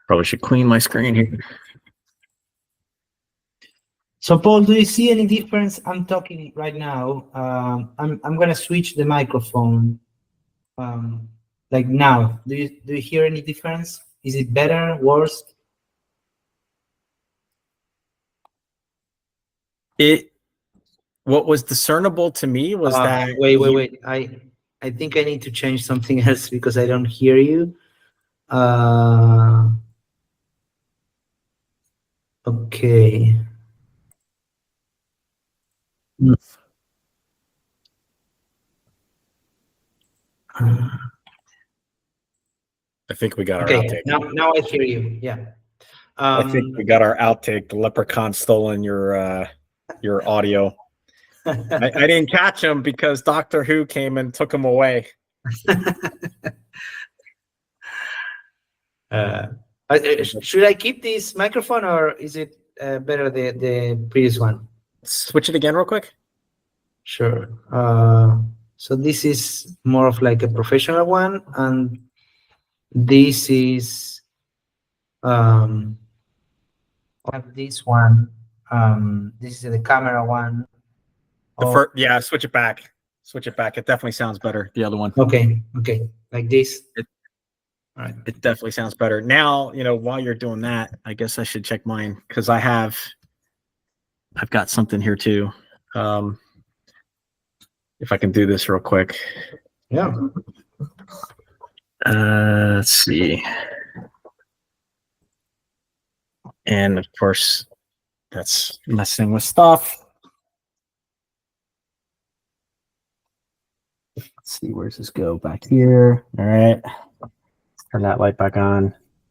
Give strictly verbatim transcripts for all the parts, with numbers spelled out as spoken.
Probably should clean my screen here. So, Paul, do you see any difference? I'm talking right now. Um, I'm I'm gonna switch the microphone. Um, like now, do you do you hear any difference? Is it better, worse? It what was discernible to me was Uh, that wait, wait, you- wait. I I think I need to change something else because I don't hear you. Uh, okay. Hmm. Uh, I think we got our okay, outtake. now now I hear you. Yeah. I Um, think we got our outtake. The leprechaun stolen your uh, your audio. I, I didn't catch him because Doctor Who came and took him away. uh, uh, should I keep this microphone or is it uh, better the the previous one? Switch it again real quick. Sure. Uh, so this is more of like a professional one, and this is um, I have this one. Um, this is the camera one. The Oh, first, yeah, switch it back. Switch it back. It definitely sounds better. The other one. okay, okay, like this. It- All right. It definitely sounds better. Now, you know, while you're doing that, I guess I should check mine because I have, I've got something here too. Um, if I can do this real quick. Yeah. Uh, let's see. And of course, that's messing with stuff. Let's see, where's this go? Back here. All right. Turn that light back on.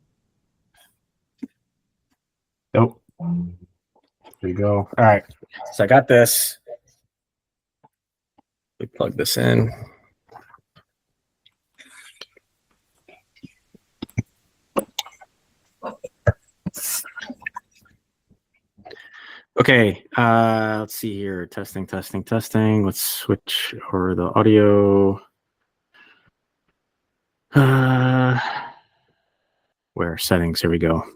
Nope. There you go. All right. So I got this. We plug this in. Okay, uh, let's see here. Testing, testing, testing. Let's switch over the audio. Uh, where? Settings. Here we go.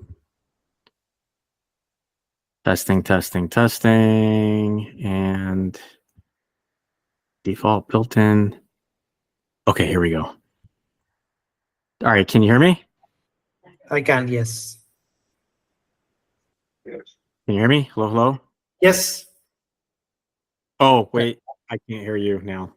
Testing, testing, testing. And default built-in. Okay, here we go. All right, can you hear me? I can. Yes. Can you hear me? Hello, hello? Yes. Oh, wait. I can't hear you now.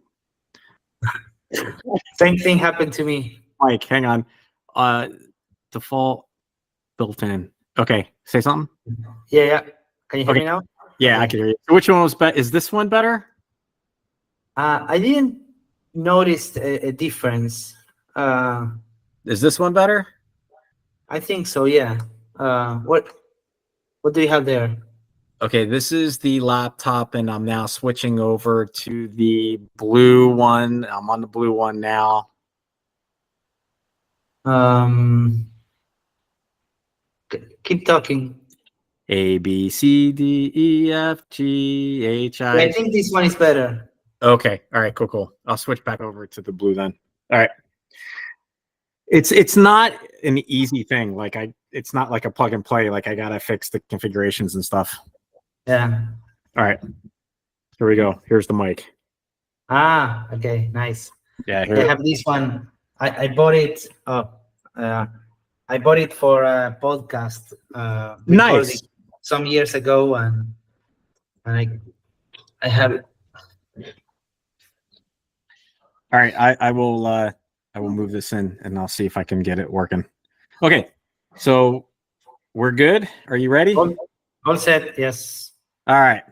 Same thing happened to me. Mike, hang on. Uh, default built-in. Okay, say something. Yeah, yeah. Can you hear Okay. me now? Yeah, Okay. I can hear you. Which one was better? Is this one better? Uh, I didn't notice a, a difference. Uh, Is this one better? I think so. Yeah. Uh, what What do you have there? Okay, this is the laptop, and I'm now switching over to the blue one. I'm on the blue one now. Um, keep talking. A, B, C, D, E, F, G, H, I I. think this one is better. Okay, all right, cool, cool. I'll switch back over to the blue then. All right. It's it's not an easy thing. Like I, it's not like a plug and play. Like I gotta fix the configurations and stuff. Yeah. All right, here we go. Here's the mic. Ah, okay, nice. Yeah, I here. have this one. I, I bought it. Uh, uh, I bought it for a podcast. Uh, Nice. recording some years ago, and and I I have it. All right, I I will uh I will move this in and I'll see if I can get it working. Okay, so we're good. Are you ready? All, all set. Yes. All right.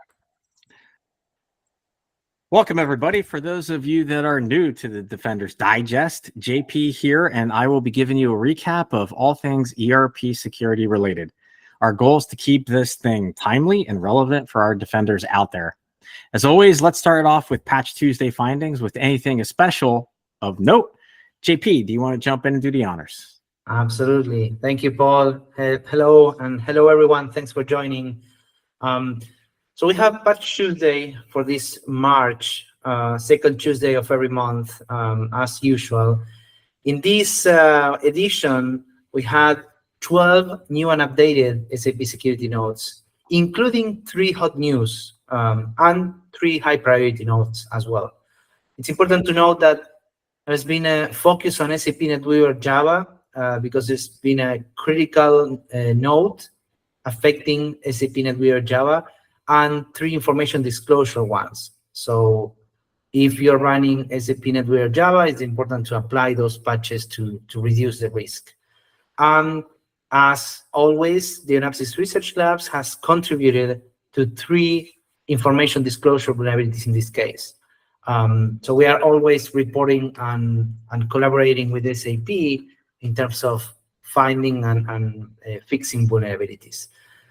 Welcome, everybody. For those of you that are new to the Defenders Digest, J P here, and I will be giving you a recap of all things E R P security related. Our goal is to keep this thing timely and relevant for our defenders out there. As always, let's start off with Patch Tuesday findings with anything special of note. J P, do you want to jump in and do the honors? Absolutely. Thank you, Paul. Uh, hello, and hello, everyone. Thanks for joining. Um, so we have Patch Tuesday for this March, uh, second Tuesday of every month, um, as usual. In this uh, edition, we had twelve new and updated S A P security nodes, including three hot news um, and three high priority nodes as well. It's important to note that there's been a focus on S A P NetWeaver Java uh, because there's been a critical uh, node affecting S A P NetWeaver Java and three information disclosure ones. So if you're running S A P NetWeaver Java, it's important to apply those patches to, to reduce the risk. And as always, the Onapsis Research Labs has contributed to three information disclosure vulnerabilities in this case. Um, so we are always reporting and, and collaborating with S A P in terms of finding and, and uh, fixing vulnerabilities.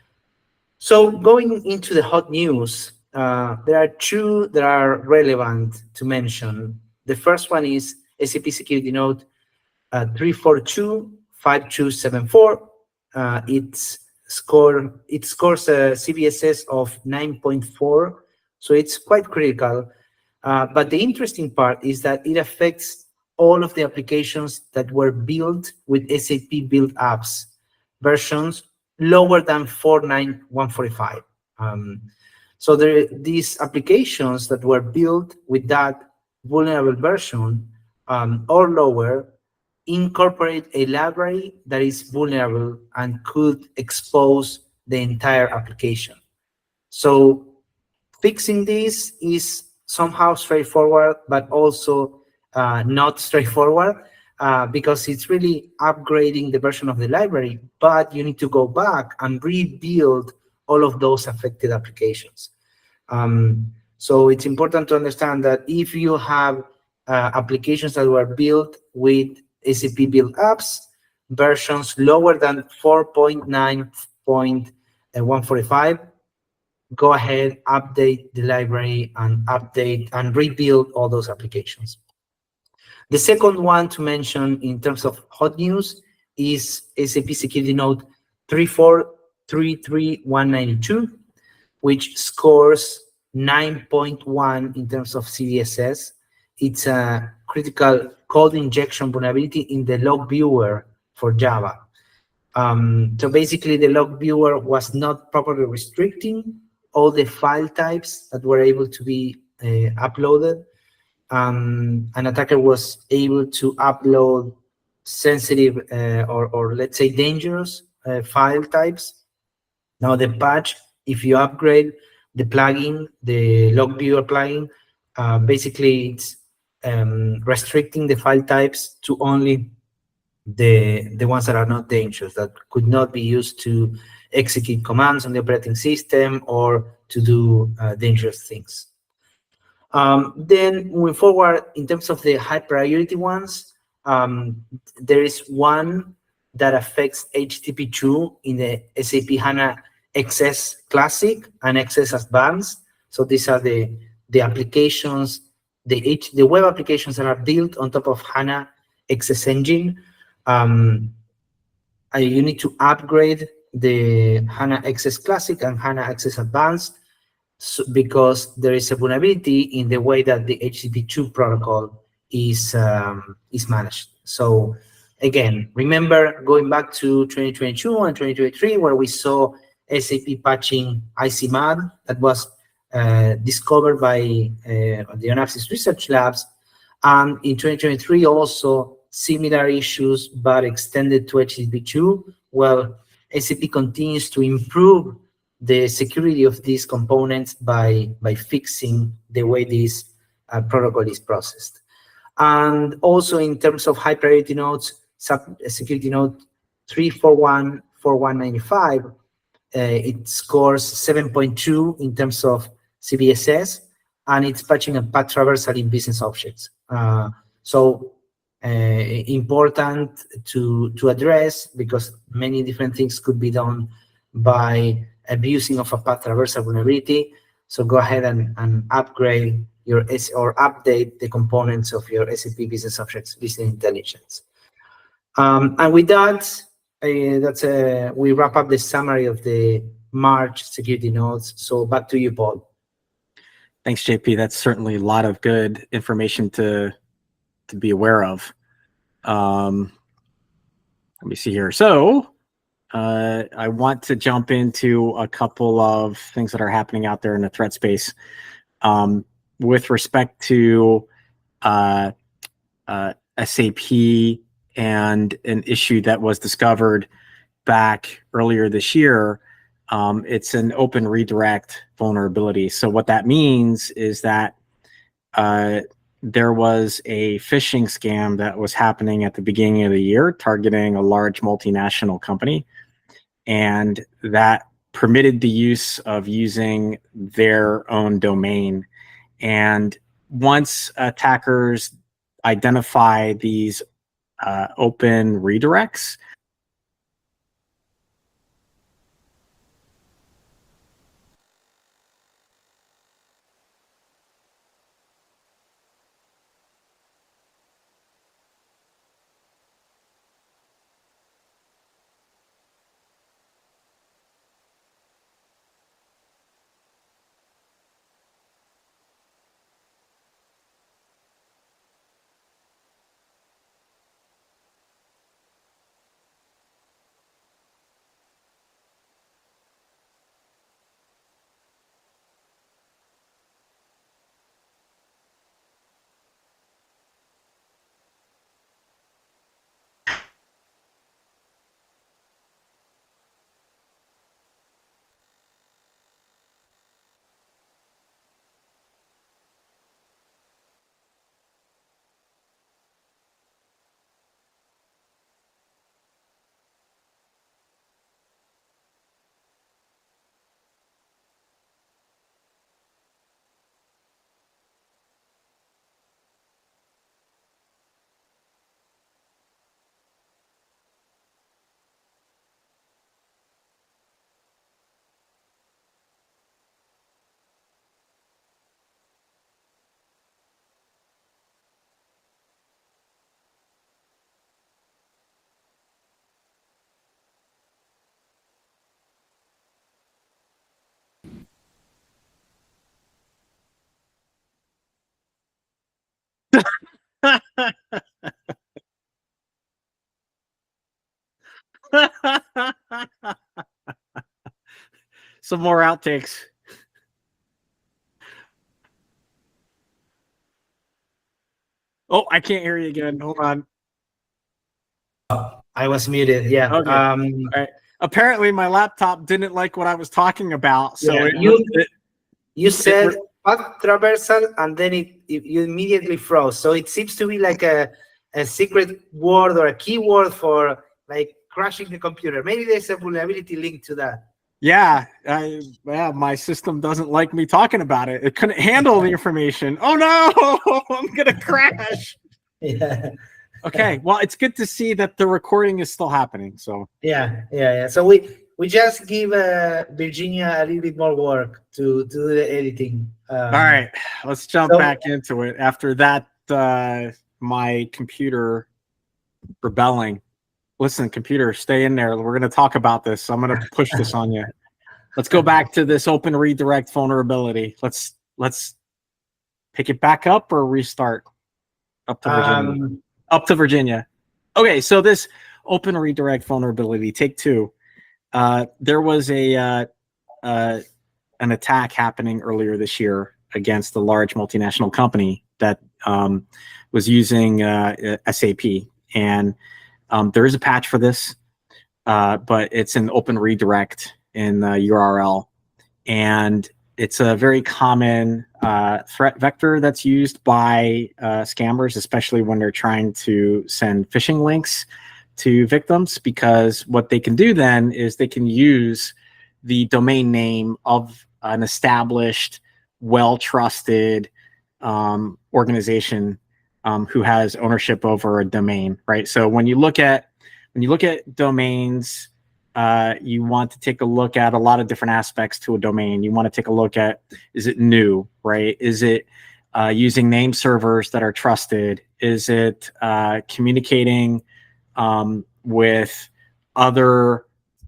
So going into the hot news, uh, there are two that are relevant to mention. The first one is S A P Security Node uh, three four two five two seven four. Uh, it's score it scores a C V S S of nine point four, so it's quite critical. Uh, but the interesting part is that it affects all of the applications that were built with S A P build apps versions lower than four nine one forty-five. Um, so there, these applications that were built with that vulnerable version um, or lower incorporate a library that is vulnerable and could expose the entire application. So fixing this is somehow straightforward, but also uh, not straightforward uh, because it's really upgrading the version of the library, but you need to go back and rebuild all of those affected applications. Um, so it's important to understand that if you have uh, applications that were built with S A P build apps, versions lower than four point nine point one forty-five, go ahead, update the library and update and rebuild all those applications. The second one to mention in terms of hot news is S A P Security Node three four three three one nine two, which scores nine point one in terms of C V S S. It's a critical code injection vulnerability in the log viewer for Java. Um, so basically, the log viewer was not properly restricting all the file types that were able to be uh, uploaded. Um, an attacker was able to upload sensitive uh, or, or let's say dangerous uh, file types. Now the patch, if you upgrade the plugin, the log viewer plugin, uh, basically it's um, restricting the file types to only the, the ones that are not dangerous, that could not be used to execute commands on the operating system or to do uh, dangerous things. Um, then moving forward, in terms of the high priority ones, um, there is one that affects H T T P two in the S A P HANA X S Classic and X S Advanced. So these are the, the applications, the, H, the web applications that are built on top of HANA X S Engine. Um, uh, you need to upgrade the HANA X S Classic and HANA X S Advanced so, because there is a vulnerability in the way that the H T T P two protocol is, um, is managed. So again, remember going back to twenty twenty-two and twenty twenty-three, where we saw S A P patching I C M A D that was uh, discovered by uh, the Onapsis Research Labs. And in twenty twenty-three, also similar issues, but extended to H T T P two. Well, S A P continues to improve the security of these components by, by fixing the way this uh, protocol is processed. And also in terms of high priority nodes, sub security node three four one four one nine five, uh, it scores seven point two in terms of C V S S, and it's patching a path traversal in business objects. Uh, so uh, important to, to address, because many different things could be done by abusing of a path traversal vulnerability. So go ahead and, and upgrade your S or update the components of your S A P Business Objects Business Intelligence. Um, and with that, uh, that's a, we wrap up the summary of the March security nodes. So back to you, Paul. Thanks, J P. That's certainly a lot of good information to to be aware of. Um, let me see here. So uh, I want to jump into a couple of things that are happening out there in the threat space. Um, with respect to uh, uh, S A P and an issue that was discovered back earlier this year, um, it's an open redirect vulnerability. So what that means is that uh, there was a phishing scam that was happening at the beginning of the year targeting a large multinational company, and that permitted the use of using their own domain. And once attackers identify these uh, open redirects, some more outtakes. Oh, I can't hear you again. Hold on. I was muted. Yeah. Okay. Um, All right. Apparently, my laptop didn't like what I was talking about, so yeah, it, you it, you said it, path traversal, and then it, it you immediately froze. So it seems to be like a a secret word or a keyword for like crashing the computer. Maybe there's a vulnerability linked to that. Yeah, I, yeah, my system doesn't like me talking about it. It couldn't handle the information. Oh no, I'm gonna crash. Yeah. Okay, well, it's good to see that the recording is still happening. So yeah, yeah, yeah. So we we just give uh, Virginia a little bit more work to, to do the editing. Um, all right, let's jump so, back into it. After that, uh, my computer rebelling. Listen, computer, stay in there. We're going to talk about this. I'm going to push this on you. Let's go back to this open redirect vulnerability. Let's let's pick it back up or restart up to Virginia. Um, up to Virginia. Okay, so this open redirect vulnerability, take two. Uh, there was a uh, uh, an attack happening earlier this year against a large multinational company that um, was using uh, S A P, and Um, there is a patch for this, uh, but it's an open redirect in the U R L. And it's a very common uh, threat vector that's used by uh, scammers, especially when they're trying to send phishing links to victims, because what they can do then is they can use the domain name of an established, well-trusted um, organization Um, who has ownership over a domain, right? So when you look at when you look at domains, uh, you want to take a look at a lot of different aspects to a domain. You want to take a look at, is it new, right? Is it uh, using name servers that are trusted? Is it uh, communicating um, with other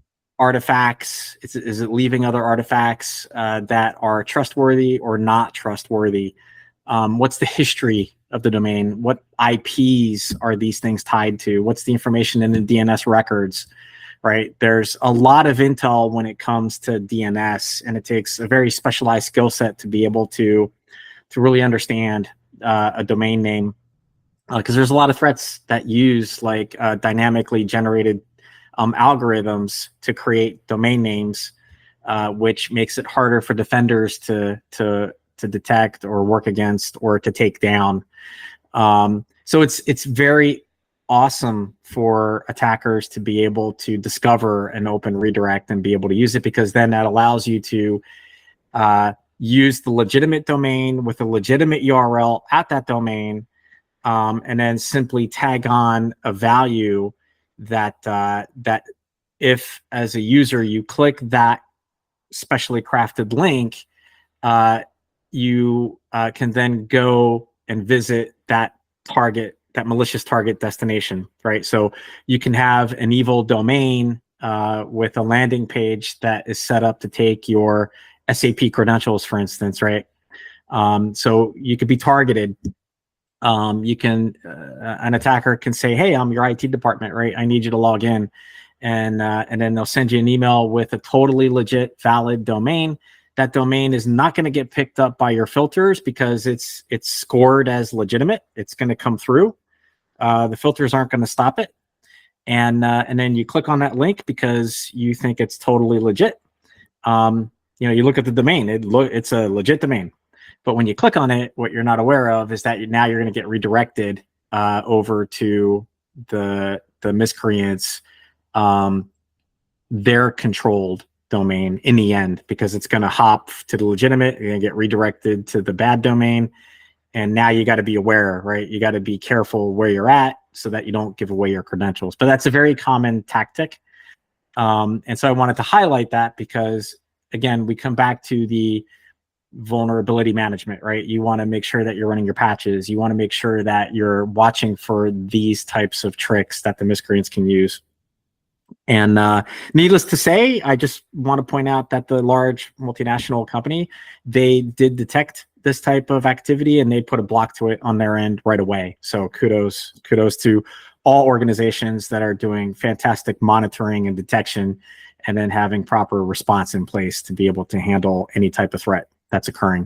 artifacts? Is it, is it leaving other artifacts uh, that are trustworthy or not trustworthy? Um, what's the history of the domain? What I Ps are these things tied to? What's the information in the D N S records? right? There's a lot of intel when it comes to D N S, and it takes a very specialized skill set to be able to to really understand uh, a domain name, because uh, there's a lot of threats that use like uh, dynamically generated um, algorithms to create domain names, uh, which makes it harder for defenders to to to detect or work against or to take down. Um, so it's it's very awesome for attackers to be able to discover an open redirect and be able to use it, because then that allows you to uh, use the legitimate domain with a legitimate U R L at that domain, um, and then simply tag on a value that uh, that if as a user you click that specially crafted link, uh, you uh, can then go and visit that target, that malicious target destination, right? So you can have an evil domain uh, with a landing page that is set up to take your S A P credentials, for instance, right? Um, so you could be targeted. Um, you can, uh, an attacker can say, hey, I'm your I T department, right? I need you to log in. And, uh, and then they'll send you an email with a totally legit, valid domain. That domain is not going to get picked up by your filters because it's it's scored as legitimate. It's going to come through. Uh, the filters aren't going to stop it. And uh, and then you click on that link because you think it's totally legit. Um, you know, you look at the domain. It lo- it's a legit domain. But when you click on it, what you're not aware of is that you, now you're going to get redirected uh, over to the the miscreants, um, their controlled domain in the end, because it's going to hop to the legitimate, you're going to get redirected to the bad domain. And now you got to be aware, right? You got to be careful where you're at so that you don't give away your credentials. But that's a very common tactic. Um, and so I wanted to highlight that because, again, we come back to the vulnerability management, right? You want to make sure that you're running your patches. You want to make sure that you're watching for these types of tricks that the miscreants can use. And uh, needless to say, I just want to point out that the large multinational company, they did detect this type of activity and they put a block to it on their end right away. So kudos, kudos to all organizations that are doing fantastic monitoring and detection and then having proper response in place to be able to handle any type of threat that's occurring.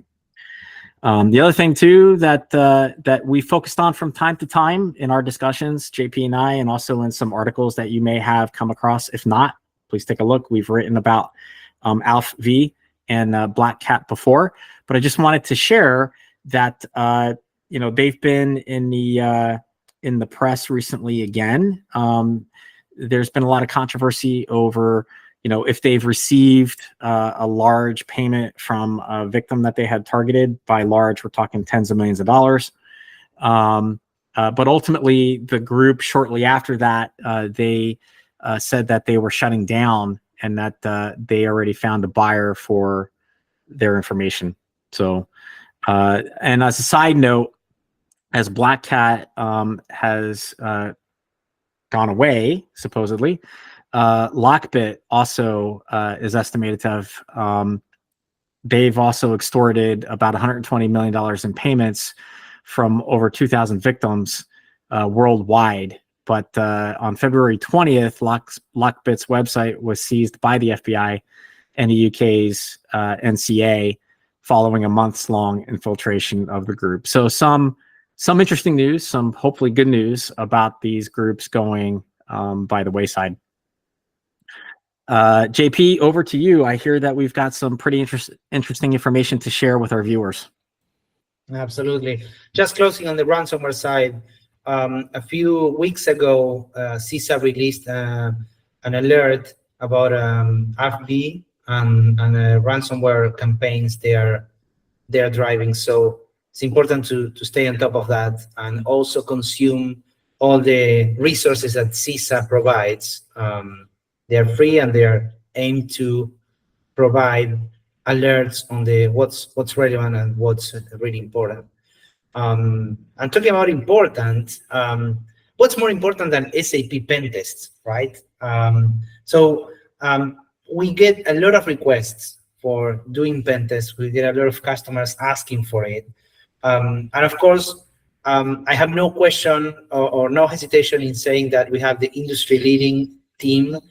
Um, the other thing too that uh, that we focused on from time to time in our discussions, J P and I, and also in some articles that you may have come across. If not, please take a look. We've written about um, Alf V and uh, Black Cat before, but I just wanted to share that uh, you know they've been in the uh, in the press recently again. Um, there's been a lot of controversy over, you know, if they've received uh, a large payment from a victim that they had targeted. By large, we're talking tens of millions of dollars. Um, uh, but ultimately, the group shortly after that, uh, they uh, said that they were shutting down and that uh, they already found a buyer for their information. So, uh, and as a side note, as Black Cat um, has uh, gone away, supposedly, Uh, Lockbit also uh, is estimated to have, um, they've also extorted about one hundred twenty million dollars in payments from over two thousand victims uh, worldwide. But uh, on February twentieth, Lock, Lockbit's website was seized by the F B I and the U K's uh, N C A following a months long infiltration of the group. So some, some interesting news, some hopefully good news about these groups going um, by the wayside. Uh, J P, over to you. I hear that we've got some pretty interest, interesting information to share with our viewers. Absolutely. Just closing on the ransomware side, um, a few weeks ago, uh, CISA released uh, an alert about um, F B and, and uh, ransomware campaigns they are, they are driving. So it's important to, to stay on top of that and also consume all the resources that CISA provides. Um, They are free and they are aimed to provide alerts on the what's what's relevant and what's really important. Um, and talking about important, um, what's more important than S A P pen tests, right? Um, so um, we get a lot of requests for doing pen tests. We get a lot of customers asking for it. Um, and of course, um, I have no question or, or no hesitation in saying that we have the industry leading team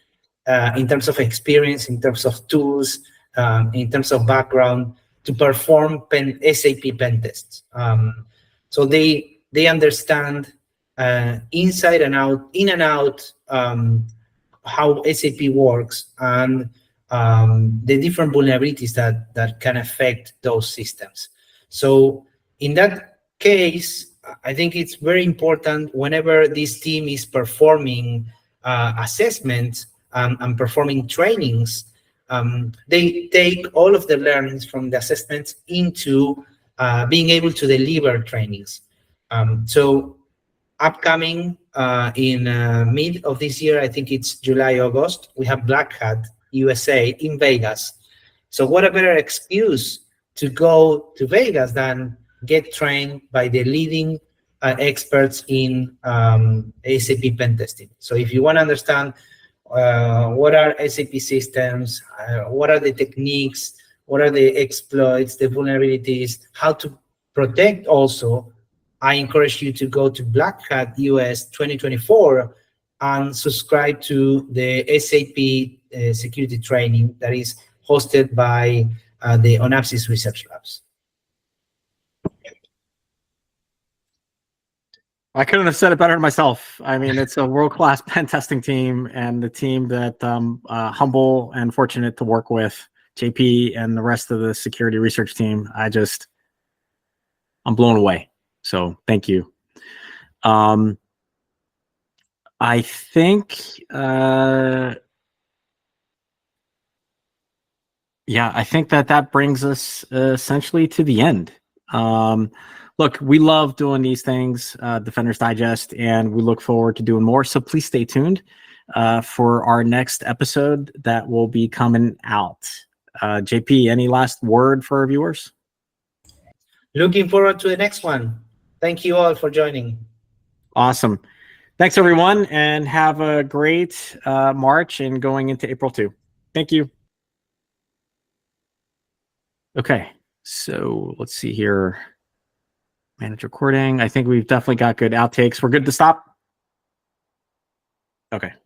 uh, in terms of experience, in terms of tools, um, in terms of background to perform pen, S A P pen tests. Um, so they they understand uh, inside and out, in and out, um, how S A P works and um, the different vulnerabilities that that can affect those systems. So in that case, I think it's very important whenever this team is performing uh, assessments um, and performing trainings, um, they take all of the learnings from the assessments into uh, being able to deliver trainings. Um, so upcoming uh, in uh, mid of this year, I think it's July, August, we have Black Hat U S A in Vegas. So what a better excuse to go to Vegas than get trained by the leading uh, experts in um, S A P pen testing. So if you want to understand uh, what are S A P systems, uh, what are the techniques, what are the exploits, the vulnerabilities, how to protect also, I encourage you to go to Black Hat U S twenty twenty-four and subscribe to the S A P uh, security training that is hosted by uh, the Onapsis Research Labs. I couldn't have said it better myself. I mean, it's a world-class pen testing team and the team that um, uh, humble and fortunate to work with, J P and the rest of the security research team. I just, I'm blown away. So thank you. Um, I think, uh, yeah, I think that that brings us uh, essentially to the end. Um, look, we love doing these things, uh, Defenders Digest, and we look forward to doing more. So please stay tuned uh, for our next episode that will be coming out. Uh, J P, any last word for our viewers? Looking forward to the next one. Thank you all for joining. Awesome. Thanks, everyone, and have a great uh, March and going into April too. Thank you. Okay, so let's see here. Manage recording. I think we've definitely got good outtakes. We're good to stop? Okay.